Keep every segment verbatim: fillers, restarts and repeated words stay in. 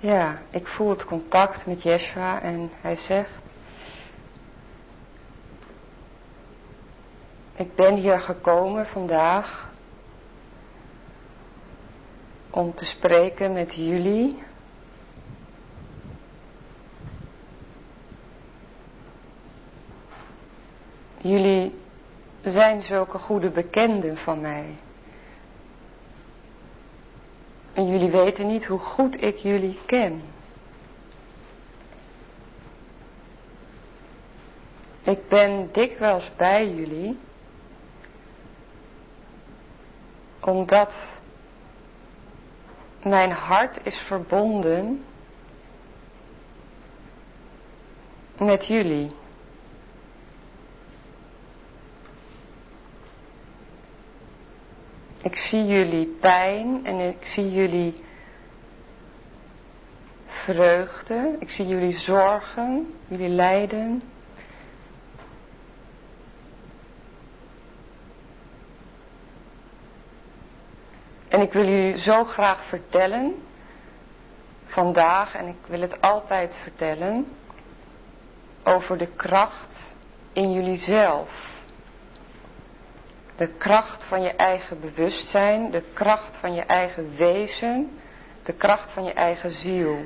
Ja, ik voel het contact met Yeshua en hij zegt: ik ben hier gekomen vandaag om te spreken met jullie. Jullie zijn zulke goede bekenden van mij. En jullie weten niet hoe goed ik jullie ken. Ik ben dikwijls bij jullie, omdat mijn hart is verbonden met jullie. Ik zie jullie pijn en ik zie jullie vreugde. Ik zie jullie zorgen, jullie lijden. En ik wil jullie zo graag vertellen, vandaag, en ik wil het altijd vertellen, over de kracht in jullie zelf. De kracht van je eigen bewustzijn, de kracht van je eigen wezen, de kracht van je eigen ziel.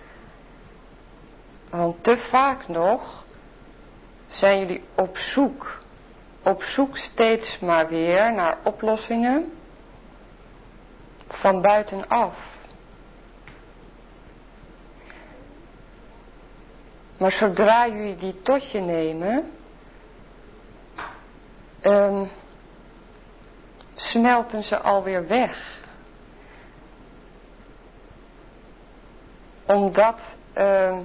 Want te vaak nog zijn jullie op zoek, op zoek steeds maar weer naar oplossingen van buitenaf. Maar zodra jullie die tot je nemen, um, smelten ze alweer weg. Omdat uh,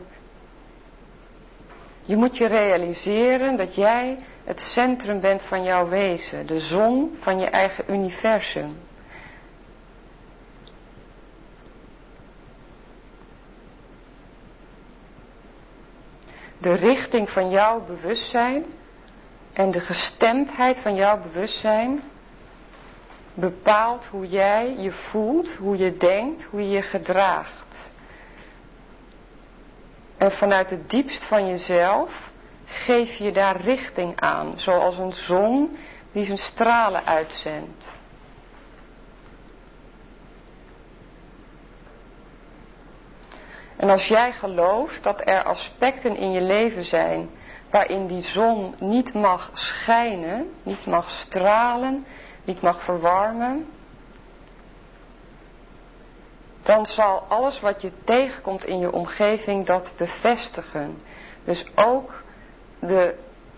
je moet je realiseren dat jij het centrum bent van jouw wezen. De zon van je eigen universum. De richting van jouw bewustzijn en de gestemdheid van jouw bewustzijn bepaalt hoe jij je voelt, hoe je denkt, hoe je je gedraagt. En vanuit het diepst van jezelf geef je daar richting aan, zoals een zon die zijn stralen uitzendt. En als jij gelooft dat er aspecten in je leven zijn waarin die zon niet mag schijnen, niet mag stralen, niet mag verwarmen, dan zal alles wat je tegenkomt in je omgeving dat bevestigen. Dus ook de,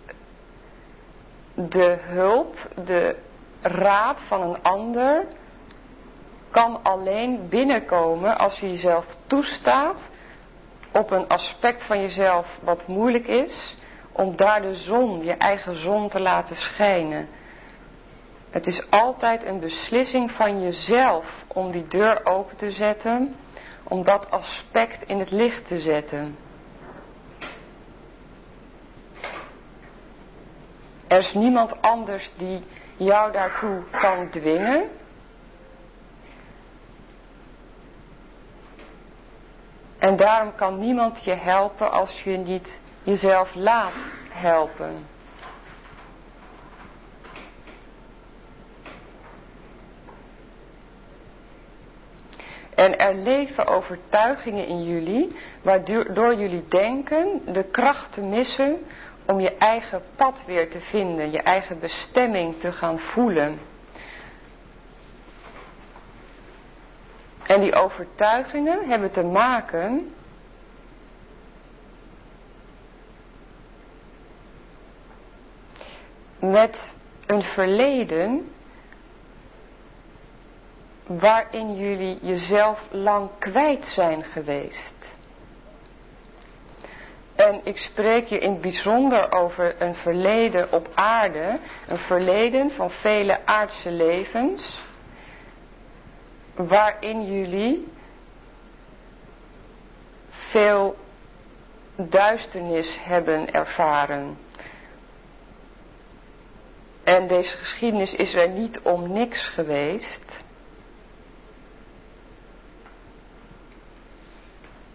de hulp, de raad van een ander kan alleen binnenkomen als je jezelf toestaat op een aspect van jezelf wat moeilijk is, om daar de zon, je eigen zon te laten schijnen. Het is altijd een beslissing van jezelf om die deur open te zetten, om dat aspect in het licht te zetten. Er is niemand anders die jou daartoe kan dwingen. En daarom kan niemand je helpen als je niet jezelf laat helpen. En er leven overtuigingen in jullie, waardoor jullie denken de kracht te missen om je eigen pad weer te vinden, je eigen bestemming te gaan voelen. En die overtuigingen hebben te maken met een verleden waarin jullie jezelf lang kwijt zijn geweest. En ik spreek je in het bijzonder over een verleden op aarde, een verleden van vele aardse levens, waarin jullie veel duisternis hebben ervaren. En deze geschiedenis is er niet om niks geweest.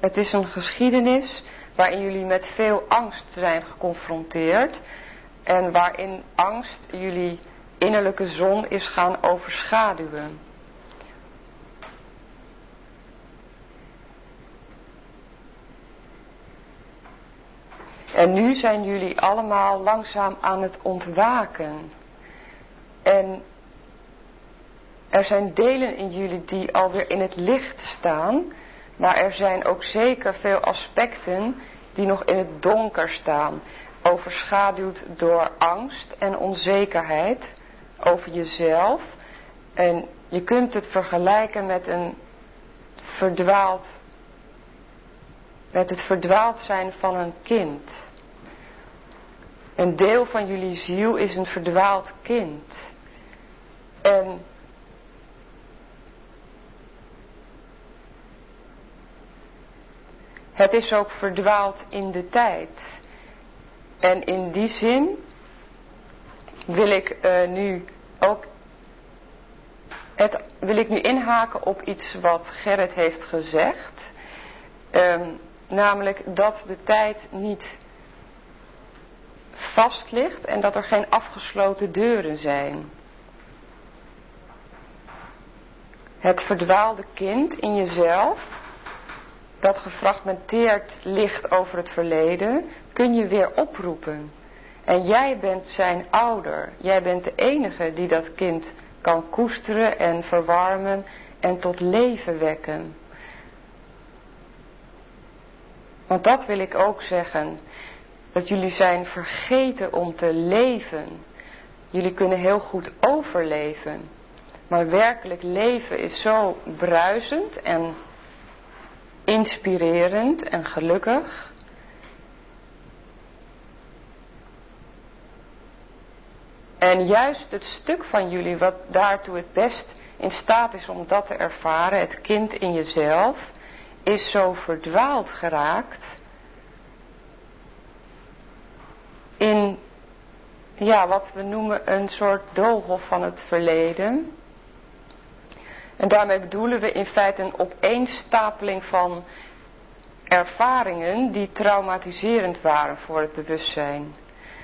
Het is een geschiedenis waarin jullie met veel angst zijn geconfronteerd en waarin angst jullie innerlijke zon is gaan overschaduwen. En nu zijn jullie allemaal langzaam aan het ontwaken. En er zijn delen in jullie die alweer in het licht staan, maar er zijn ook zeker veel aspecten die nog in het donker staan, overschaduwd door angst en onzekerheid over jezelf. En je kunt het vergelijken met een verdwaald, met het verdwaald zijn van een kind. Een deel van jullie ziel is een verdwaald kind. En het is ook verdwaald in de tijd. En in die zin wil ik uh, nu ook het, wil ik nu inhaken op iets wat Gerrit heeft gezegd. Um, namelijk dat de tijd niet vast ligt en dat er geen afgesloten deuren zijn. Het verdwaalde kind in jezelf, dat gefragmenteerd ligt over het verleden, kun je weer oproepen. En jij bent zijn ouder. Jij bent de enige die dat kind kan koesteren en verwarmen en tot leven wekken. Want dat wil ik ook zeggen. Dat jullie zijn vergeten om te leven. Jullie kunnen heel goed overleven. Maar werkelijk leven is zo bruisend en inspirerend en gelukkig. En juist het stuk van jullie wat daartoe het best in staat is om dat te ervaren, het kind in jezelf, is zo verdwaald geraakt in, ja, wat we noemen een soort doolhof van het verleden. En daarmee bedoelen we in feite een opeenstapeling van ervaringen die traumatiserend waren voor het bewustzijn.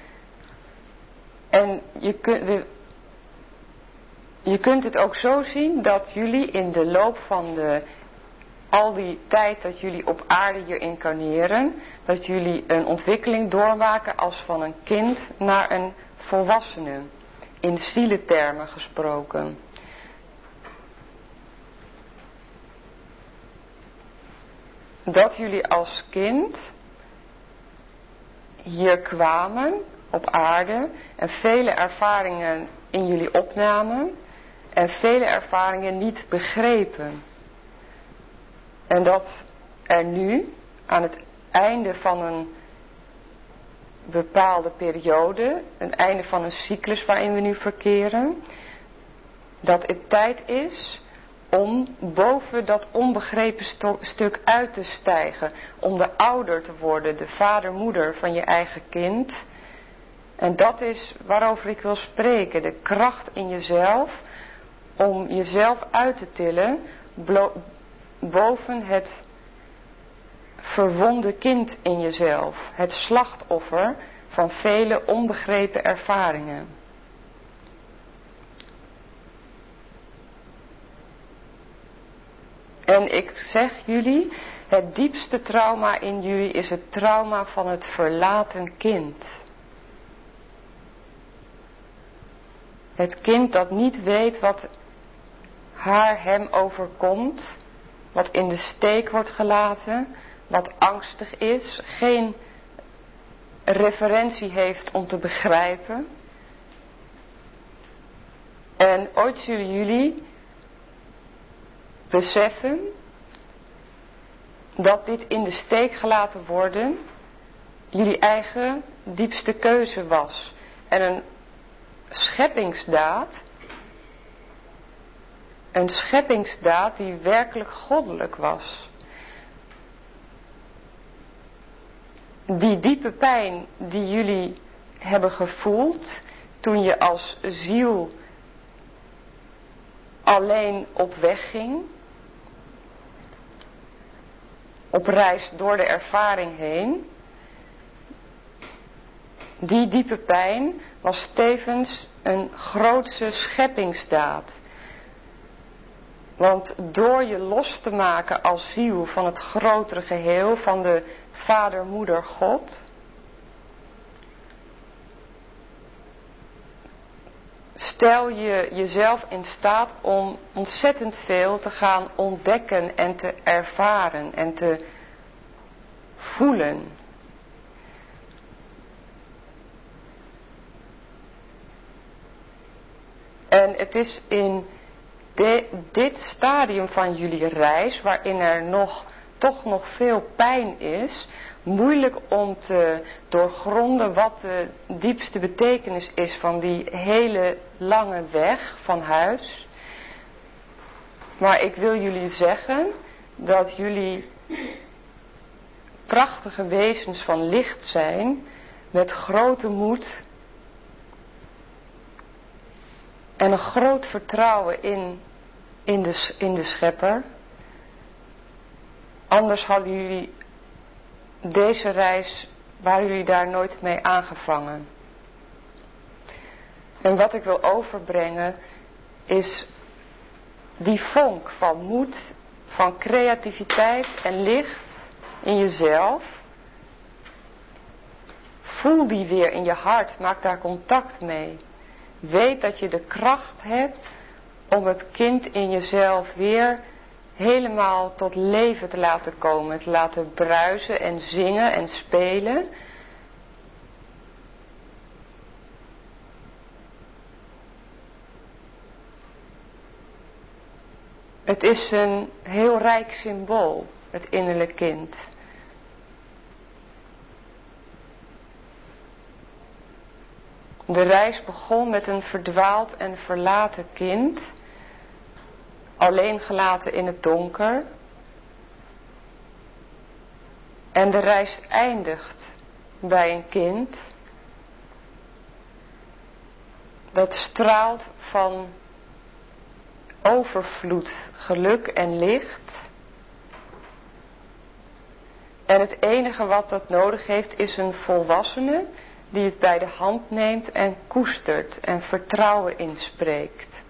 En je kunt, je kunt het ook zo zien dat jullie in de loop van de, al die tijd dat jullie op aarde hier incarneren, dat jullie een ontwikkeling doormaken als van een kind naar een volwassene, in zielentermen gesproken. Dat jullie als kind hier kwamen op aarde en vele ervaringen in jullie opnamen en vele ervaringen niet begrepen. En dat er nu aan het einde van een bepaalde periode, een einde van een cyclus waarin we nu verkeren, dat het tijd is om boven dat onbegrepen sto- stuk uit te stijgen, om de ouder te worden, de vader, moeder van je eigen kind. En dat is waarover ik wil spreken, de kracht in jezelf, om jezelf uit te tillen blo- boven het verwonde kind in jezelf, het slachtoffer van vele onbegrepen ervaringen. En ik zeg jullie, het diepste trauma in jullie is het trauma van het verlaten kind. Het kind dat niet weet wat haar hem overkomt, wat in de steek wordt gelaten, wat angstig is, geen referentie heeft om te begrijpen. En ooit zullen jullie beseffen dat dit in de steek gelaten worden jullie eigen diepste keuze was. En een scheppingsdaad, een scheppingsdaad die werkelijk goddelijk was. Die diepe pijn die jullie hebben gevoeld toen je als ziel alleen op weg ging, op reis door de ervaring heen. Die diepe pijn was tevens een grootse scheppingsdaad. Want door je los te maken als ziel van het grotere geheel, van de Vader, Moeder, God, stel je jezelf in staat om ontzettend veel te gaan ontdekken en te ervaren en te voelen. En het is in de, dit stadium van jullie reis, waarin er nog, toch nog veel pijn is, moeilijk om te doorgronden wat de diepste betekenis is van die hele lange weg van huis. Maar ik wil jullie zeggen dat jullie prachtige wezens van licht zijn, met grote moed en een groot vertrouwen in, in, de, in de Schepper. Anders hadden jullie deze reis, waren jullie daar nooit mee aangevangen. En wat ik wil overbrengen is die vonk van moed, van creativiteit en licht in jezelf. Voel die weer in je hart, maak daar contact mee. Weet dat je de kracht hebt om het kind in jezelf weer helemaal tot leven te laten komen. Te laten bruisen en zingen en spelen. Het is een heel rijk symbool, het innerlijk kind. De reis begon met een verdwaald en verlaten kind, alleen gelaten in het donker. En de reis eindigt bij een kind dat straalt van overvloed, geluk en licht. En het enige wat dat nodig heeft is een volwassene die het bij de hand neemt en koestert en vertrouwen inspreekt.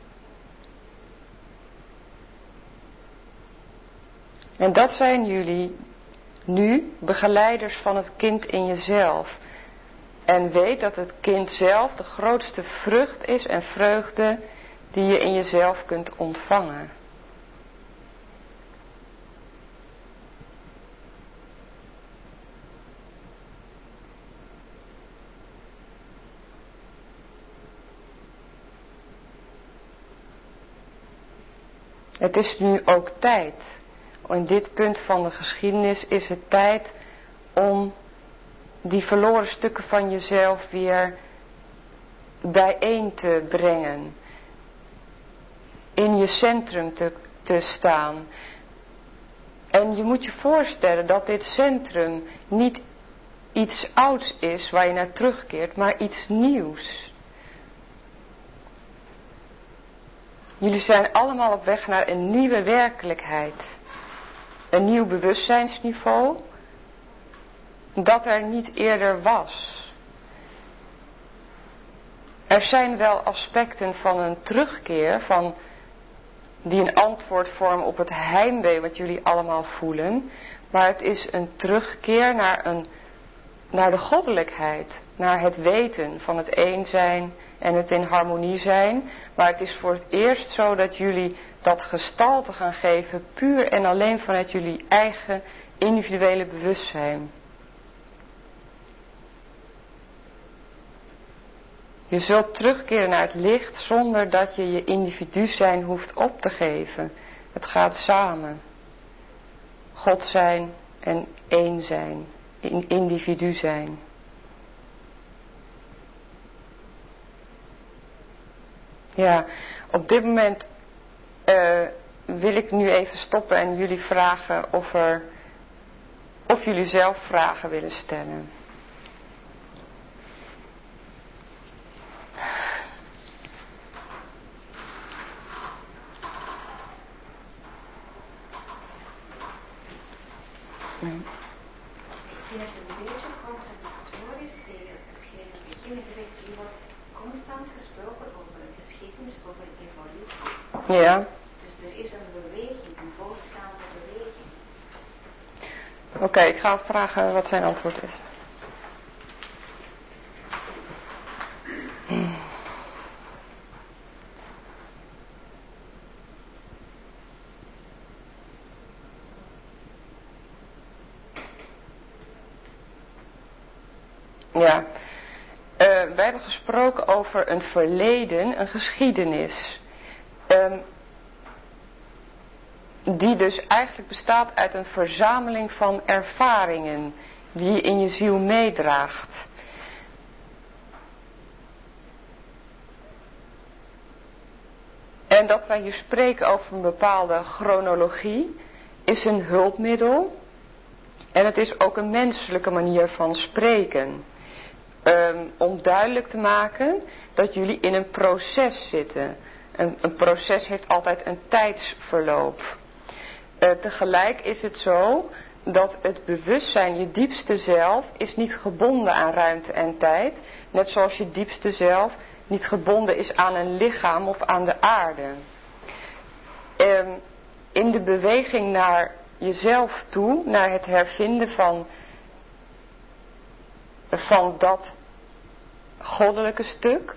En dat zijn jullie nu, begeleiders van het kind in jezelf. En weet dat het kind zelf de grootste vrucht is en vreugde die je in jezelf kunt ontvangen. Het is nu ook tijd. In dit punt van de geschiedenis is het tijd om die verloren stukken van jezelf weer bijeen te brengen. In je centrum te, te staan. En je moet je voorstellen dat dit centrum niet iets ouds is waar je naar terugkeert, maar iets nieuws. Jullie zijn allemaal op weg naar een nieuwe werkelijkheid. Een nieuw bewustzijnsniveau dat er niet eerder was. Er zijn wel aspecten van een terugkeer, van, die een antwoord vormen op het heimwee wat jullie allemaal voelen. Maar het is een terugkeer naar, een, naar de goddelijkheid. Naar het weten van het één zijn en het in harmonie zijn. Maar het is voor het eerst zo dat jullie dat gestalte gaan geven puur en alleen vanuit jullie eigen individuele bewustzijn. Je zult terugkeren naar het licht zonder dat je je individu zijn hoeft op te geven. Het gaat samen. God zijn en één zijn. Individu zijn. Ja, op dit moment uh, wil ik nu even stoppen en jullie vragen of er, of jullie zelf vragen willen stellen. Mm. Ik vind het een beetje contradictorisch tegen hetgeen in het begin gezegd. Er wordt constant gesproken over geschiedenis, over evolutie. Ja. Dus er is een beweging, een voortgaande beweging. Oké, okay, ik ga vragen wat zijn antwoord is. Ja, uh, wij hebben gesproken over een verleden, een geschiedenis. Um, die dus eigenlijk bestaat uit een verzameling van ervaringen die je in je ziel meedraagt. En dat wij hier spreken over een bepaalde chronologie is een hulpmiddel. En het is ook een menselijke manier van spreken. Um, om duidelijk te maken dat jullie in een proces zitten. Een, een proces heeft altijd een tijdsverloop. Uh, tegelijk is het zo dat het bewustzijn, je diepste zelf, is niet gebonden aan ruimte en tijd. Net zoals je diepste zelf niet gebonden is aan een lichaam of aan de aarde. Um, in de beweging naar jezelf toe, naar het hervinden van, van dat goddelijke stuk,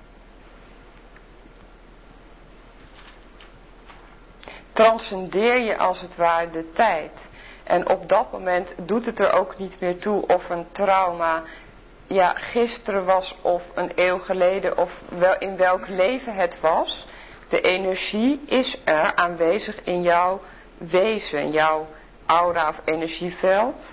transcendeer je als het ware de tijd. En op dat moment doet het er ook niet meer toe of een trauma ja, gisteren was of een eeuw geleden of wel in welk leven het was. De energie is er aanwezig in jouw wezen, jouw aura of energieveld.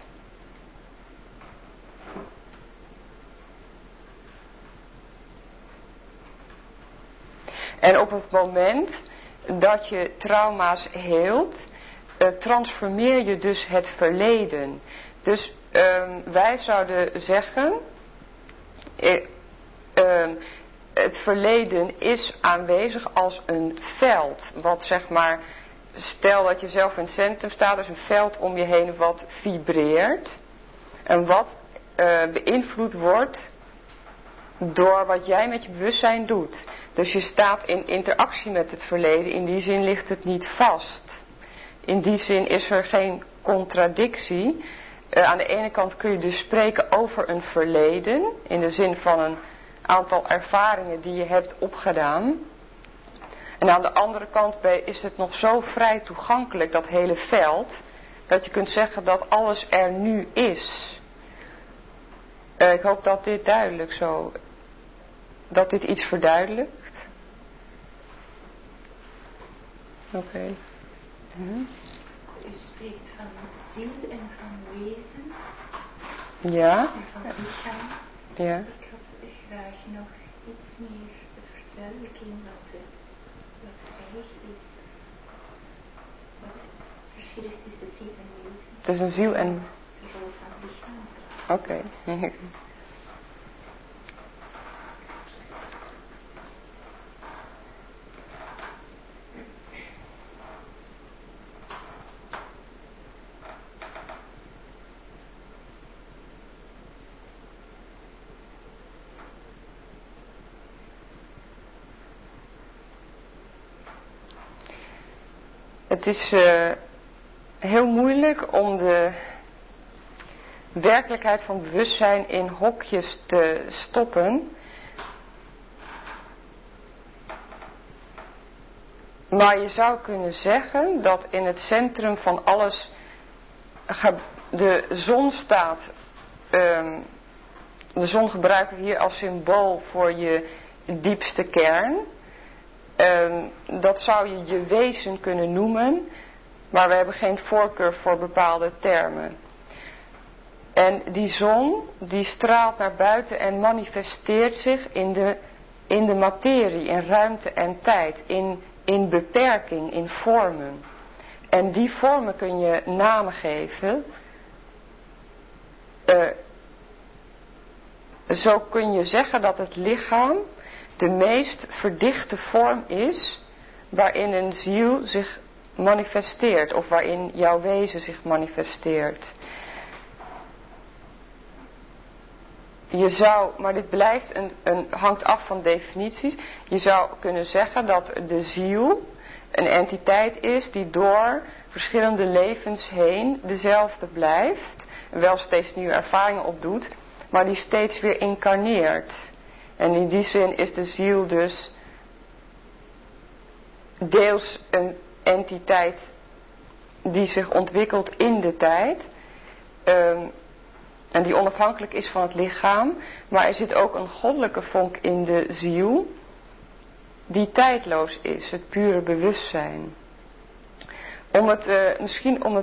En op het moment dat je trauma's heelt, uh, transformeer je dus het verleden. Dus um, wij zouden zeggen, uh, um, het verleden is aanwezig als een veld. Wat zeg maar, stel dat je zelf in het centrum staat, dus een veld om je heen wat vibreert. En wat uh, beïnvloed wordt door wat jij met je bewustzijn doet. Dus je staat in interactie met het verleden. In die zin ligt het niet vast. In die zin is er geen contradictie. Uh, aan de ene kant kun je dus spreken over een verleden. In de zin van een aantal ervaringen die je hebt opgedaan. En aan de andere kant is het nog zo vrij toegankelijk, dat hele veld, dat je kunt zeggen dat alles er nu is. Uh, ik hoop dat dit duidelijk zo, dat dit iets verduidelijkt. Oké. Okay. Uh-huh. U spreekt van ziel en van wezen. Ja. En van lichaam. Ja. Ik had graag nog iets meer verduidelijking wat het, wat het eigenlijk is. Wat het verschil is tussen ziel en wezen. Tussen ziel en... De rol van lichaam. Oké. Okay. Het is uh, heel moeilijk om de werkelijkheid van bewustzijn in hokjes te stoppen. Maar je zou kunnen zeggen dat in het centrum van alles de zon staat. Um, de zon gebruiken we hier als symbool voor je diepste kern. Um, dat zou je je wezen kunnen noemen, maar we hebben geen voorkeur voor bepaalde termen. En die zon, die straalt naar buiten en manifesteert zich in de, in de materie, in ruimte en tijd, in, in beperking, in vormen. En die vormen kun je namen geven. Uh, zo kun je zeggen dat het lichaam de meest verdichte vorm is waarin een ziel zich manifesteert of waarin jouw wezen zich manifesteert. Je zou, maar dit blijft een, een, hangt af van definities. Je zou kunnen zeggen dat de ziel een entiteit is die door verschillende levens heen dezelfde blijft. Wel steeds nieuwe ervaringen opdoet, maar die steeds weer incarneert. En in die zin is de ziel dus deels een entiteit die zich ontwikkelt in de tijd. Um, en die onafhankelijk is van het lichaam. Maar er zit ook een goddelijke vonk in de ziel die tijdloos is, het pure bewustzijn. Om het, uh, misschien om het,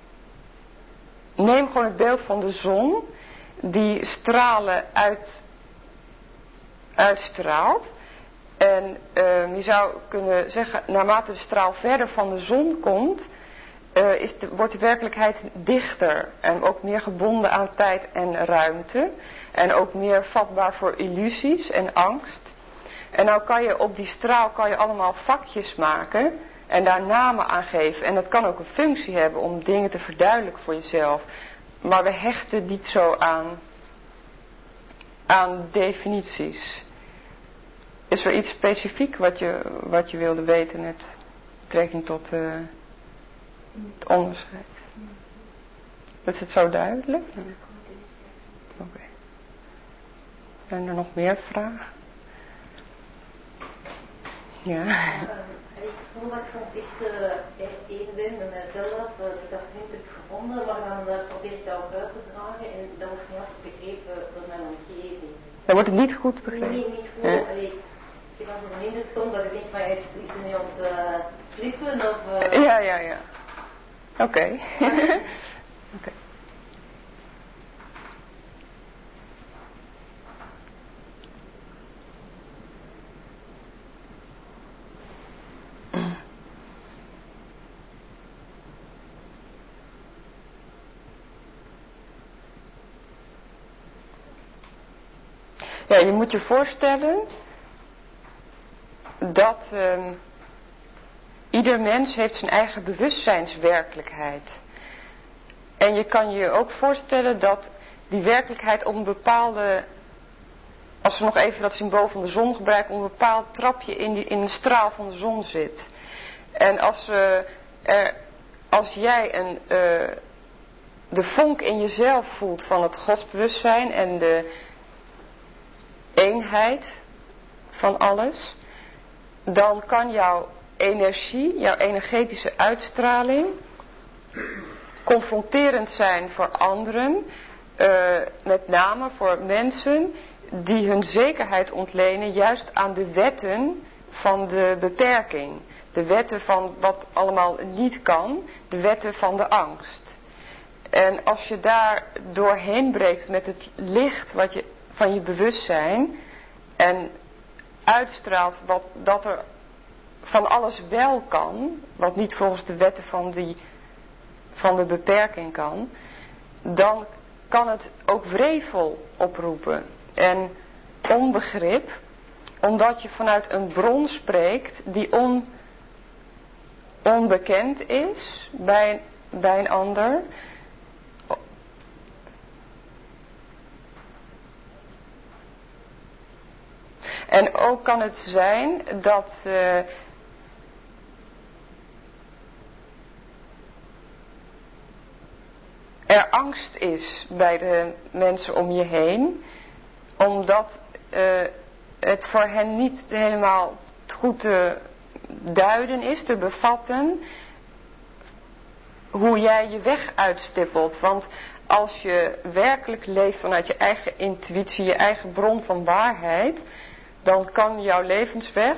neem gewoon het beeld van de zon, die stralen uit, uitstraalt. En uh, je zou kunnen zeggen, naarmate de straal verder van de zon komt, uh, is de, wordt de werkelijkheid dichter en ook meer gebonden aan tijd en ruimte. En ook meer vatbaar voor illusies en angst. En nou kan je op die straal kan je allemaal vakjes maken en daar namen aan geven. En dat kan ook een functie hebben om dingen te verduidelijken voor jezelf. Maar we hechten niet zo aan, aan definities. Is er iets specifiek wat je, wat je wilde weten met betrekking tot uh, het onderscheid? Is het zo duidelijk? Oké. Okay. Zijn er nog meer vragen? Ja. Uh, ik voel dat ik soms echt uh, één ben met mezelf, uh, dat ik dat niet heb gevonden, maar dan uh, probeer ik dat ook uit te dragen en dat wordt niet echt begrepen door mijn omgeving. Dan wordt het niet goed begrepen? Nee, niet goed. Ja. Allee, ik heb dan zo'n indruk soms dat ik denk van, is het nu om te uh, flippen of... Uh... Ja, ja, ja. Oké. Okay. Oké. Okay. Ja, je moet je voorstellen dat um, ieder mens heeft zijn eigen bewustzijnswerkelijkheid. En je kan je ook voorstellen dat die werkelijkheid op een bepaalde, als we nog even dat symbool van de zon gebruiken, op een bepaald trapje in, die, in de straal van de zon zit. En als, uh, er, als jij een, uh, de vonk in jezelf voelt van het godsbewustzijn en de eenheid van alles, dan kan jouw energie, jouw energetische uitstraling confronterend zijn voor anderen, uh, met name voor mensen die hun zekerheid ontlenen juist aan de wetten van de beperking. De wetten van wat allemaal niet kan, de wetten van de angst. En als je daar doorheen breekt met het licht wat je van je bewustzijn en uitstraalt wat, dat er van alles wel kan, wat niet volgens de wetten van, die, van de beperking kan, dan kan het ook wrevel oproepen en onbegrip, omdat je vanuit een bron spreekt die on, onbekend is bij, bij een ander. En ook kan het zijn dat uh, er angst is bij de mensen om je heen, omdat uh, het voor hen niet helemaal goed te duiden is, te bevatten, hoe jij je weg uitstippelt. Want als je werkelijk leeft vanuit je eigen intuïtie, je eigen bron van waarheid, dan kan jouw levensweg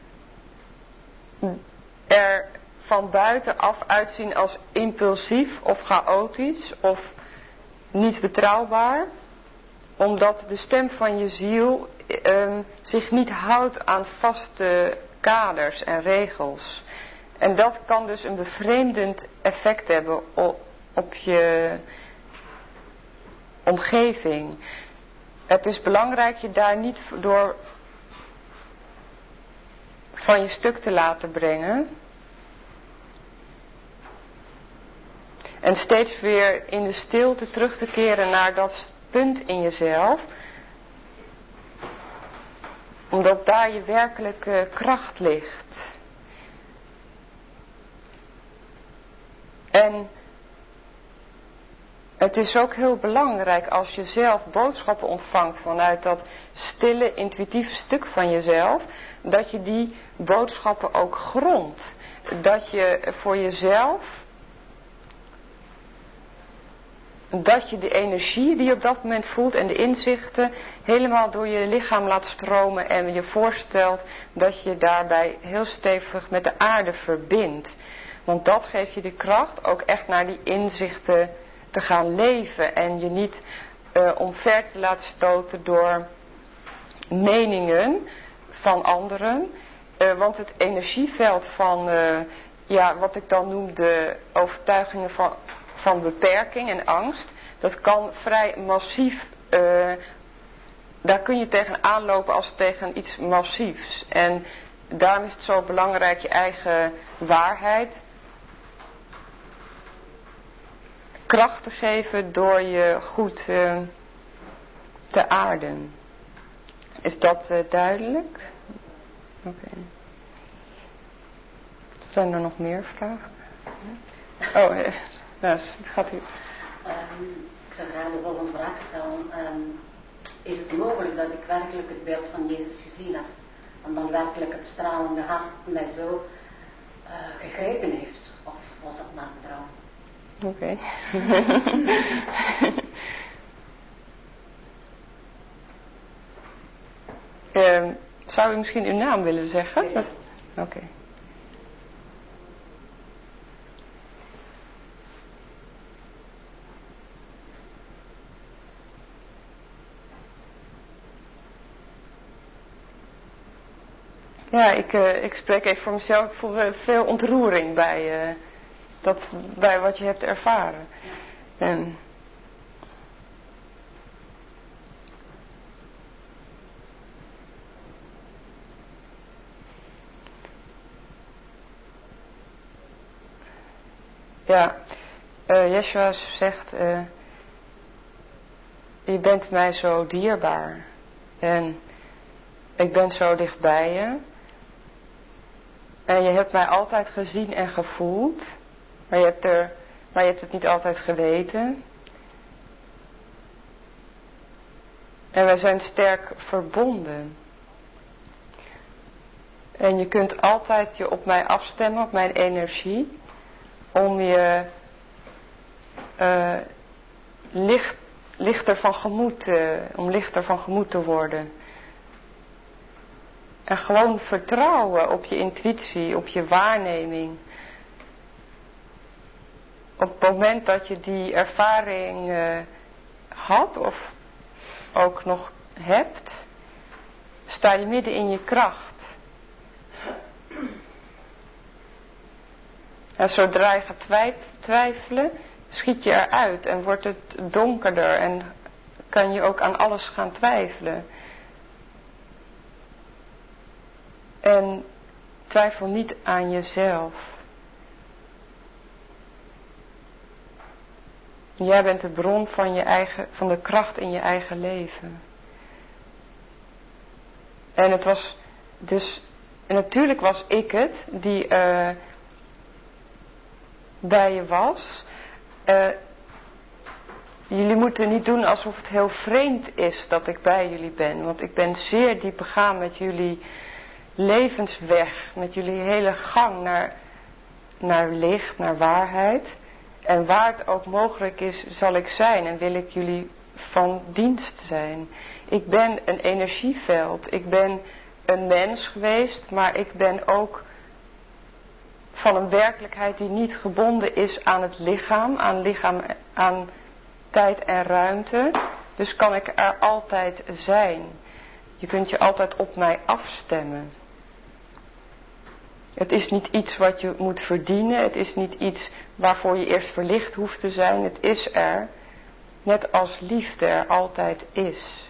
er van buitenaf uitzien als impulsief of chaotisch of niet betrouwbaar, omdat de stem van je ziel um, zich niet houdt aan vaste kaders en regels. En dat kan dus een bevreemdend effect hebben op, op je omgeving. Het is belangrijk je daar niet door van je stuk te laten brengen. En steeds weer in de stilte terug te keren naar dat punt in jezelf. Omdat daar je werkelijke kracht ligt. En het is ook heel belangrijk als je zelf boodschappen ontvangt vanuit dat stille, intuïtieve stuk van jezelf, dat je die boodschappen ook grondt. Dat je voor jezelf, dat je de energie die je op dat moment voelt en de inzichten helemaal door je lichaam laat stromen en je voorstelt dat je daarbij heel stevig met de aarde verbindt. Want dat geeft je de kracht ook echt naar die inzichten te gaan leven en je niet uh, omver te laten stoten door meningen van anderen. Uh, want het energieveld van, uh, ja, wat ik dan noem de overtuigingen van, van beperking en angst, dat kan vrij massief, uh, daar kun je tegen aanlopen als tegen iets massiefs. En daarom is het zo belangrijk je eigen waarheid kracht te geven door je goed uh, te aarden. Is dat uh, duidelijk? Oké. Okay. Zijn er nog meer vragen? Oh, uh, nou, gaat u. Um, ik zou graag de volgende vraag stellen. Um, is het mogelijk dat ik werkelijk het beeld van Jezus gezien heb en dan werkelijk het stralende hart mij zo uh, gegrepen heeft? Of was dat maar een droom? Oké. Okay. uh, zou u misschien uw naam willen zeggen? Oké. Okay. Ja, ik, uh, ik spreek even voor mezelf. Ik voel uh, veel ontroering bij, uh, dat, bij wat je hebt ervaren. En ja, uh, Yeshua zegt, uh, je bent mij zo dierbaar. En ik ben zo dichtbij je. En je hebt mij altijd gezien en gevoeld. Maar je hebt, er, maar je hebt het niet altijd geweten. En wij zijn sterk verbonden. En je kunt altijd je op mij afstemmen, op mijn energie. Om je uh, licht, lichter van gemoed, uh, om lichter van gemoed te worden. En gewoon vertrouwen op je intuïtie, op je waarneming. Op het moment dat je die ervaring uh, had of ook nog hebt, sta je midden in je kracht. En zodra je gaat twijf, twijfelen, schiet je eruit en wordt het donkerder en kan je ook aan alles gaan twijfelen. En twijfel niet aan jezelf. Jij bent de bron van, je eigen, van de kracht in je eigen leven. En het was dus, en natuurlijk was ik het die uh, bij je was. Uh, jullie moeten niet doen alsof het heel vreemd is dat ik bij jullie ben. Want ik ben zeer diep begaan met jullie levensweg, met jullie hele gang naar, naar licht, naar waarheid. En waar het ook mogelijk is, zal ik zijn en wil ik jullie van dienst zijn. Ik ben een energieveld, ik ben een mens geweest, maar ik ben ook van een werkelijkheid die niet gebonden is aan het lichaam, aan, lichaam, aan tijd en ruimte. Dus kan ik er altijd zijn. Je kunt je altijd op mij afstemmen. Het is niet iets wat je moet verdienen. Het is niet iets waarvoor je eerst verlicht hoeft te zijn. Het is er. Net als liefde er altijd is.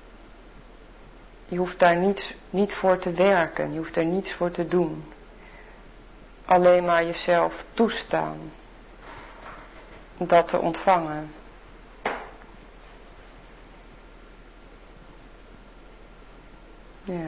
Je hoeft daar niets, niet voor te werken. Je hoeft er niets voor te doen. Alleen maar jezelf toestaan. dat te ontvangen. Ja.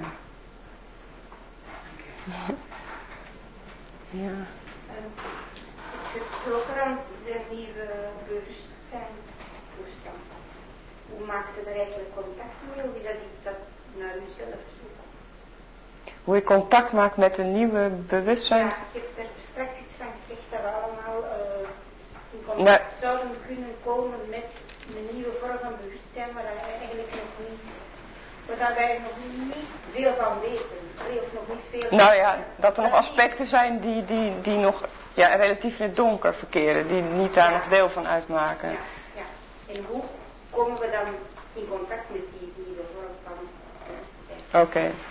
Ja. Um, gesproken rond de nieuwe bewustzijnstoestand. Hoe maakt het er eigenlijk contact mee? Of is dat iets dat naar uzelf zoekt? Hoe je contact maakt met een nieuwe bewustzijn? Ja, je hebt er straks iets van gezegd dat we allemaal uh, in contact nee. zouden kunnen komen met een nieuwe vorm van bewustzijn, maar dat wij eigenlijk nog niet, waar wij nog niet veel van weten. Of nog niet veel nou ja, dat er nog aspecten zijn die, die, die nog ja, relatief in het donker verkeren, die niet daar ja. nog deel van uitmaken. Ja, ja. En hoe komen we dan in contact met die nieuwe vorm van bewustzijn? Oké. Okay.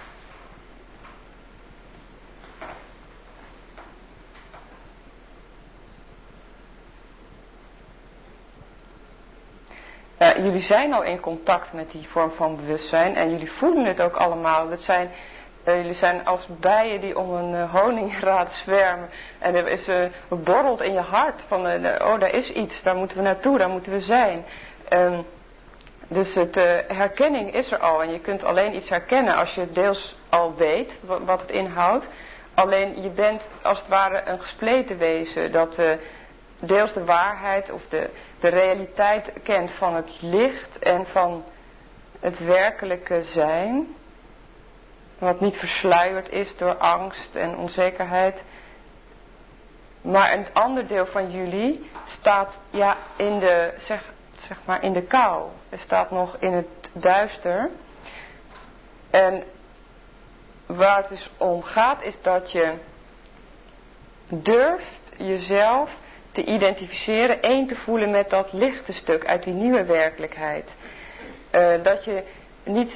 Ja, jullie zijn al in contact met die vorm van bewustzijn en jullie voelen het ook allemaal. Dat zijn, uh, jullie zijn als bijen die om een uh, honingraad zwermen en er is uh, borrelt in je hart van uh, oh, daar is iets, daar moeten we naartoe, daar moeten we zijn. Um, dus het uh, herkenning is er al en je kunt alleen iets herkennen als je deels al weet wat, wat het inhoudt. Alleen je bent als het ware een gespleten wezen dat uh, deels de waarheid of de, de realiteit kent van het licht en van het werkelijke zijn. Wat niet versluierd is door angst en onzekerheid. Maar een ander deel van jullie staat ja, in de, zeg, zeg maar in de kou. Er staat nog in het duister. En waar het dus om gaat is dat je durft jezelf te identificeren, één te voelen met dat lichte stuk uit die nieuwe werkelijkheid. Uh, dat je niet,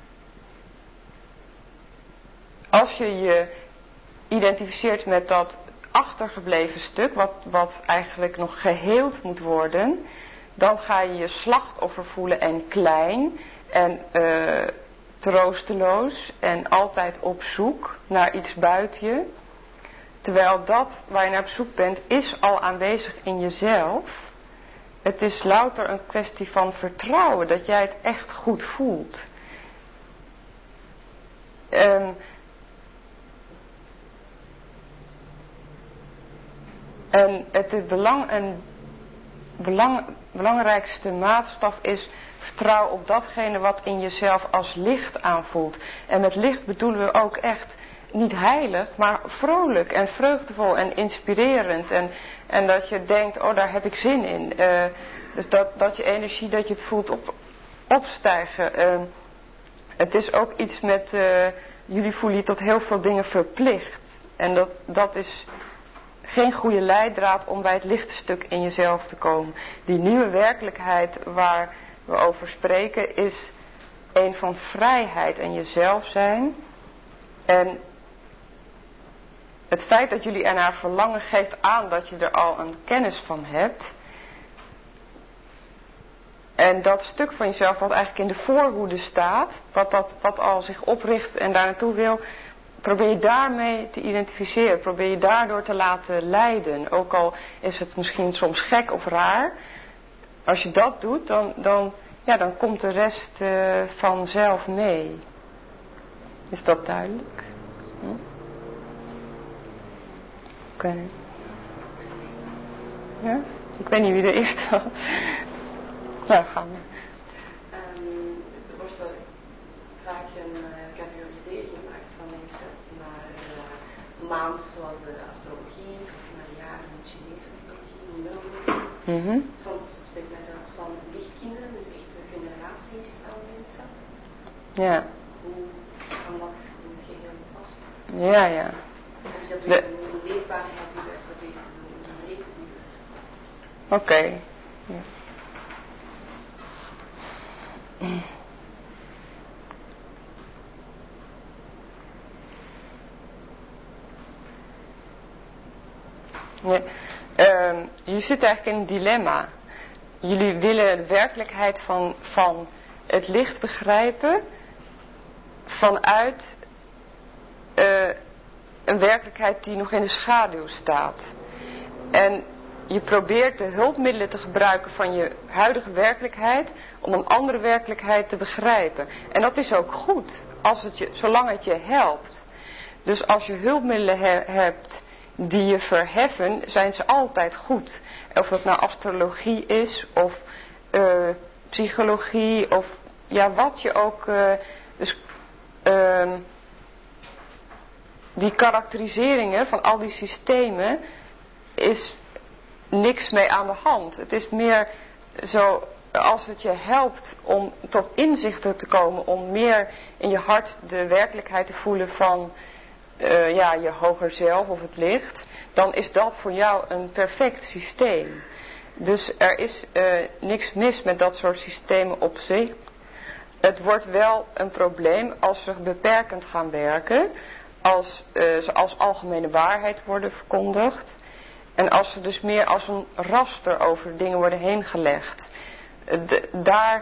als je je identificeert met dat achtergebleven stuk, wat, wat eigenlijk nog geheeld moet worden, dan ga je je slachtoffer voelen en klein en uh, troosteloos en altijd op zoek naar iets buiten je. Terwijl dat waar je naar op zoek bent, is al aanwezig in jezelf. Het is louter een kwestie van vertrouwen, dat jij het echt goed voelt. Um, en het is belang, een belang, belangrijkste maatstaf is vertrouwen op datgene wat in jezelf als licht aanvoelt. En met licht bedoelen we ook echt niet heilig, maar vrolijk en vreugdevol en inspirerend. En, en dat je denkt, oh daar heb ik zin in. Uh, dus dat, dat je energie, dat je het voelt op, opstijgen. Uh, het is ook iets met, uh, jullie voelen je tot heel veel dingen verplicht. En dat, dat is geen goede leidraad om bij het lichte stuk in jezelf te komen. Die nieuwe werkelijkheid waar we over spreken is een van vrijheid en jezelf zijn. En het feit dat jullie ernaar verlangen geeft aan dat je er al een kennis van hebt. En dat stuk van jezelf wat eigenlijk in de voorhoede staat, wat, dat, wat al zich opricht en daar naartoe wil, probeer je daarmee te identificeren. Probeer je daardoor te laten leiden. Ook al is het misschien soms gek of raar. Als je dat doet, dan, dan, ja, dan komt de rest uh, vanzelf mee. Is dat duidelijk? Hm? Oké. Okay. Ja? Ik weet niet wie er eerst was. Nou, gaan we. Um, er wordt er vaak een uh, categorisering gemaakt van mensen naar uh, maand zoals de astrologie, of naar jaren in de Chinese astrologie, numerologie. Mm-hmm. Soms spreekt men zelfs van lichtkinderen, dus echt generaties aan mensen. Ja. Hoe kan dat in het geheel passen? Ja, ja. Dus dat we een leefbaarheid die wij proberen te doen, een leven die we. Oké. Okay. Ja. Ja. Uh, je zit eigenlijk in een dilemma. Jullie willen de werkelijkheid van, van het licht begrijpen vanuit uh, een werkelijkheid die nog in de schaduw staat. En je probeert de hulpmiddelen te gebruiken van je huidige werkelijkheid om een andere werkelijkheid te begrijpen. En dat is ook goed, als het je, zolang het je helpt. Dus als je hulpmiddelen he, hebt die je verheffen, zijn ze altijd goed. Of dat nou astrologie is, of uh, psychologie, of ja, wat je ook... Uh, dus, uh, die karakteriseringen van al die systemen is niks mee aan de hand. Het is meer zo, als het je helpt om tot inzichten te komen, om meer in je hart de werkelijkheid te voelen van uh, ja, je hoger zelf of het licht, dan is dat voor jou een perfect systeem. Dus er is uh, niks mis met dat soort systemen op zich. Het wordt wel een probleem als ze beperkend gaan werken, als uh, ze als algemene waarheid worden verkondigd. En als ze dus meer als een raster over dingen worden heen gelegd. De, daar...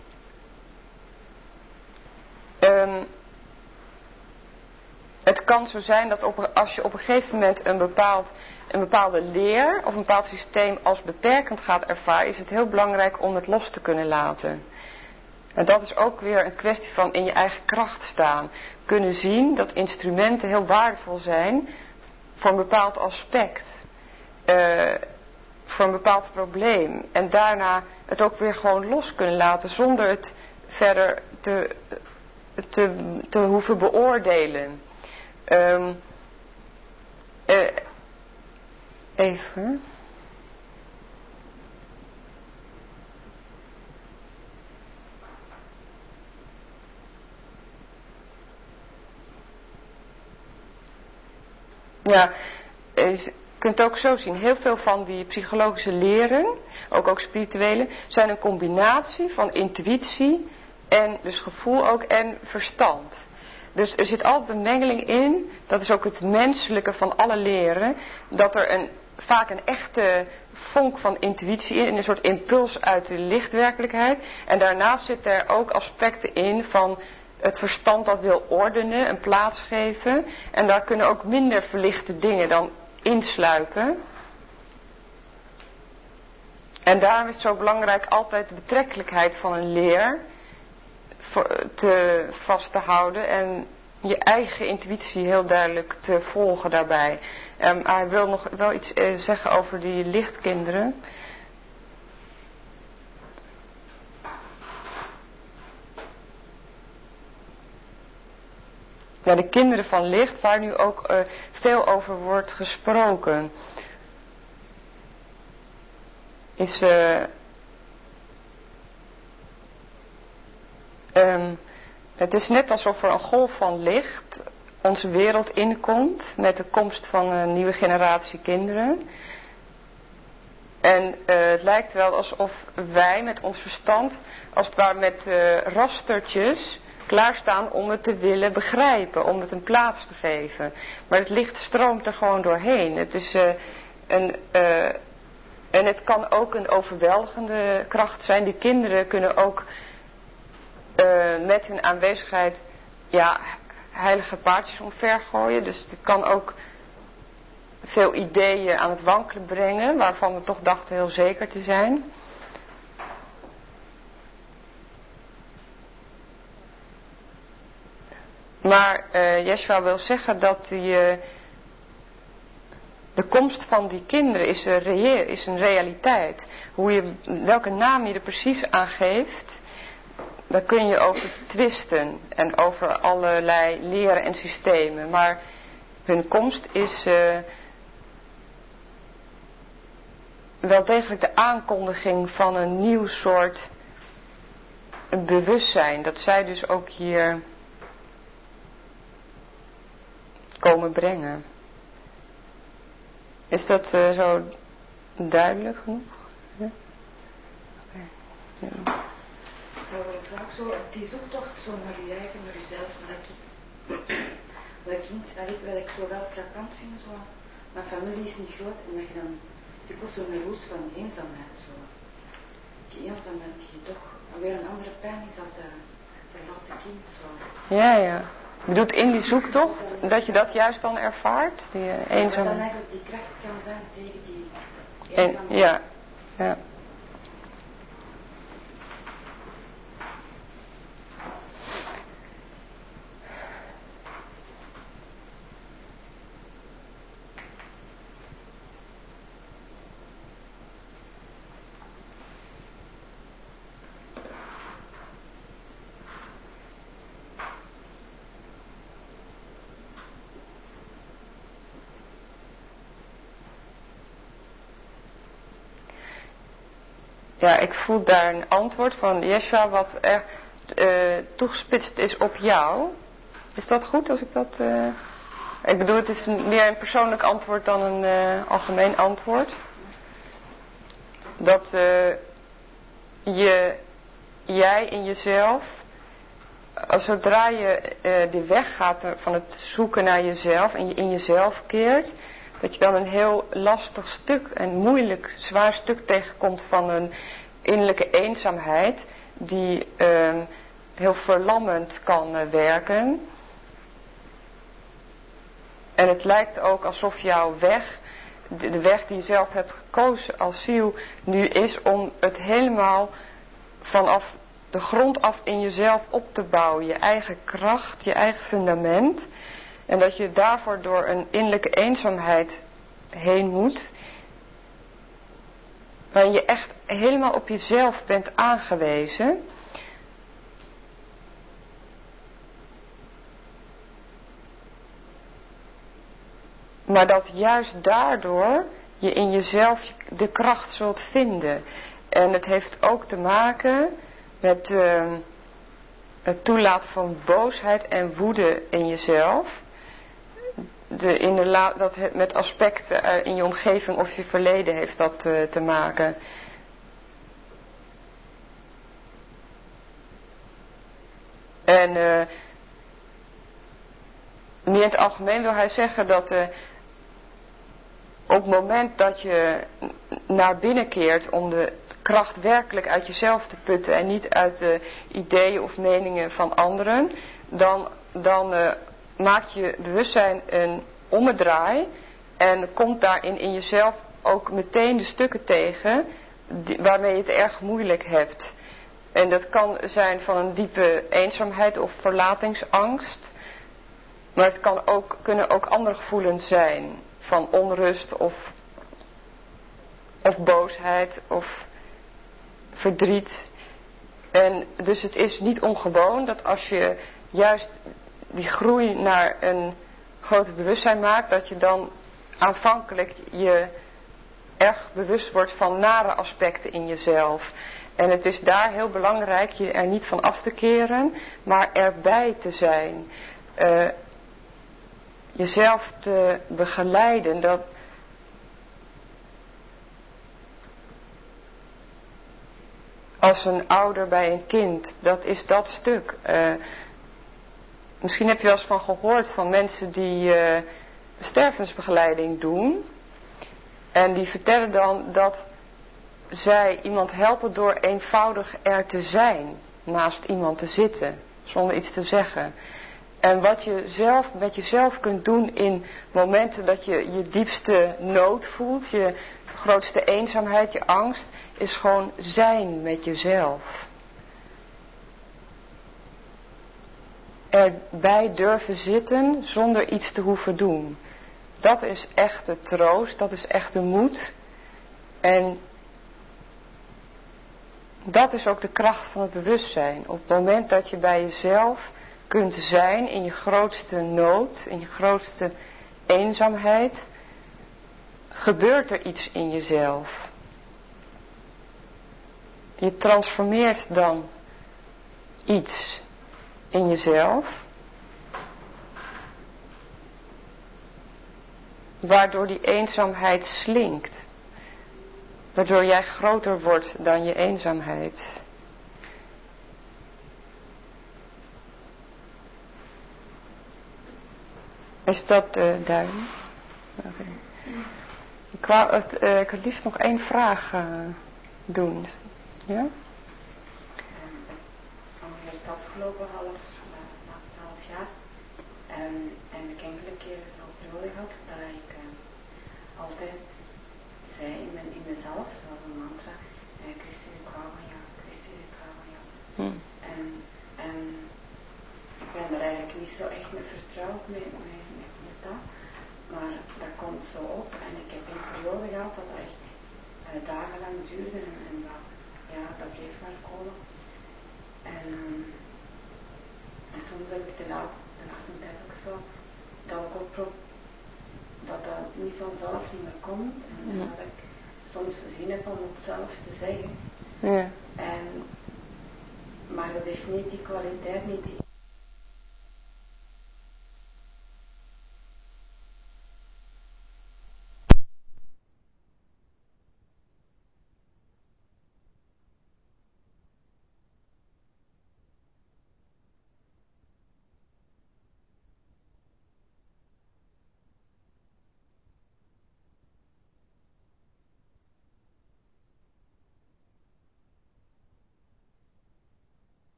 Um, het kan zo zijn dat op, als je op een gegeven moment een, bepaald, een bepaalde leer of een bepaald systeem als beperkend gaat ervaren, is het heel belangrijk om het los te kunnen laten. En dat is ook weer een kwestie van in je eigen kracht staan. Kunnen zien dat instrumenten heel waardevol zijn voor een bepaald aspect. Uh, voor een bepaald probleem. En daarna het ook weer gewoon los kunnen laten zonder het verder te, te, te hoeven beoordelen. Um, uh, even... Ja, je kunt het ook zo zien. Heel veel van die psychologische leren, ook, ook spirituele, zijn een combinatie van intuïtie en dus gevoel ook en verstand. Dus er zit altijd een mengeling in, dat is ook het menselijke van alle leren, dat er een, vaak een echte vonk van intuïtie in, een soort impuls uit de lichtwerkelijkheid. En daarnaast zitten er ook aspecten in van het verstand dat wil ordenen, een plaats geven. En daar kunnen ook minder verlichte dingen dan insluipen. En daarom is het zo belangrijk altijd de betrekkelijkheid van een leer te vast te houden en je eigen intuïtie heel duidelijk te volgen daarbij. Um, hij wil nog wel iets uh, zeggen over die lichtkinderen. Ja, de kinderen van licht, waar nu ook uh, veel over wordt gesproken, is uh, um, het is net alsof er een golf van licht onze wereld inkomt met de komst van een nieuwe generatie kinderen. En uh, het lijkt wel alsof wij met ons verstand, als het ware met uh, rastertjes, klaarstaan om het te willen begrijpen, om het een plaats te geven. Maar het licht stroomt er gewoon doorheen. Het is uh, een, uh, en het kan ook een overweldigende kracht zijn. Die kinderen kunnen ook uh, met hun aanwezigheid ja, heilige paardjes omvergooien. Dus het kan ook veel ideeën aan het wankelen brengen, waarvan we toch dachten heel zeker te zijn. Maar uh, Yeshua wil zeggen dat die, uh, de komst van die kinderen is een, reëel, is een realiteit. Hoe je, welke naam je er precies aan geeft, daar kun je over twisten en over allerlei leren en systemen. Maar hun komst is uh, wel degelijk de aankondiging van een nieuw soort bewustzijn. Dat zij dus ook hier komen brengen. Is dat uh, zo duidelijk genoeg? Ja? Okay. Ja. Zou ik vraag zo, die zoektocht zo naar je eigen, naar jezelf, naar ik, wat kind, wat ik, wat ik zo wel frappant vind, zo, mijn familie is niet groot en dat je dan, die kost zo'n roes van eenzaamheid, zo. Die eenzaamheid die toch weer een andere pijn is als dat verlaten kind, zo. Ja, ja. Je bedoelt in die zoektocht, dat je dat juist dan ervaart, die uh, eenzaamheid. Dat dan eigenlijk die kracht kan zijn tegen die En, ja, ja. Ja, ik voel daar een antwoord van Yeshua wat echt uh, toegespitst is op jou. Is dat goed als ik dat... Uh... Ik bedoel, het is meer een persoonlijk antwoord dan een uh, algemeen antwoord. Dat uh, je, jij in jezelf, als zodra je uh, de weg gaat van het zoeken naar jezelf en je in jezelf keert, dat je dan een heel lastig stuk, een moeilijk, zwaar stuk tegenkomt van een innerlijke eenzaamheid die uh, heel verlammend kan uh, werken. En het lijkt ook alsof jouw weg, de, de weg die je zelf hebt gekozen als ziel, nu is om het helemaal vanaf de grond af in jezelf op te bouwen. Je eigen kracht, je eigen fundament. En dat je daarvoor door een innerlijke eenzaamheid heen moet. Waarin je echt helemaal op jezelf bent aangewezen. Maar dat juist daardoor je in jezelf de kracht zult vinden. En het heeft ook te maken met uh, het toelaten van boosheid en woede in jezelf. De, in de la, dat het met aspecten uh, in je omgeving of je verleden heeft dat uh, te maken. En uh, niet in het algemeen wil hij zeggen dat uh, op het moment dat je naar binnen keert om de kracht werkelijk uit jezelf te putten en niet uit de ideeën of meningen van anderen, dan, dan uh, maakt je bewustzijn een ommedraai en komt daarin in jezelf ook meteen de stukken tegen die, waarmee je het erg moeilijk hebt. En dat kan zijn van een diepe eenzaamheid of verlatingsangst, maar het kan ook, kunnen ook andere gevoelens zijn van onrust of, of boosheid of verdriet. En dus het is niet ongewoon dat als je juist die groei naar een groter bewustzijn maakt, dat je dan aanvankelijk je erg bewust wordt van nare aspecten in jezelf. En het is daar heel belangrijk je er niet van af te keren, maar erbij te zijn. Uh, jezelf te begeleiden, dat als een ouder bij een kind, dat is dat stuk. Uh, misschien heb je wel eens van gehoord van mensen die uh, stervensbegeleiding doen. En die vertellen dan dat zij iemand helpen door eenvoudig er te zijn, naast iemand te zitten, zonder iets te zeggen. En wat je zelf met jezelf kunt doen in momenten dat je je diepste nood voelt, je grootste eenzaamheid, je angst, is gewoon zijn met jezelf. Erbij durven zitten zonder iets te hoeven doen. Dat is echte troost, dat is echte moed. En dat is ook de kracht van het bewustzijn. Op het moment dat je bij jezelf kunt zijn in je grootste nood, in je grootste eenzaamheid, gebeurt er iets in jezelf. Je transformeert dan iets in jezelf, waardoor die eenzaamheid slinkt, waardoor jij groter wordt dan je eenzaamheid. Is dat uh, duidelijk? Okay. Ik wou het, uh, ik had liefst nog één vraag uh, doen. Ja? Van eerst afgelopen half, uh, laatste half jaar. Um, en ik enkele keren zo nodig had dat ik uh, altijd zei in, mijn, in mezelf, zoals een mantra, eh, Christus, ik hou van jou, Christus, ik hou van jou. Hmm. En, en ik ben er eigenlijk niet zo echt mee vertrouwd met, met, met, met dat, maar dat komt zo op en ik heb een periode gehad dat dat echt uh, dagenlang duurde en, en dat, ja, dat bleef maar komen. En, en soms heb ik de, la, de laatste tijd ook zo, dat ik ook pro- dat dat niet vanzelf niet meer komt en, en dat ik soms zin heb om het zelf te zeggen. Ja. En, maar dat heeft niet die kwaliteit, niet die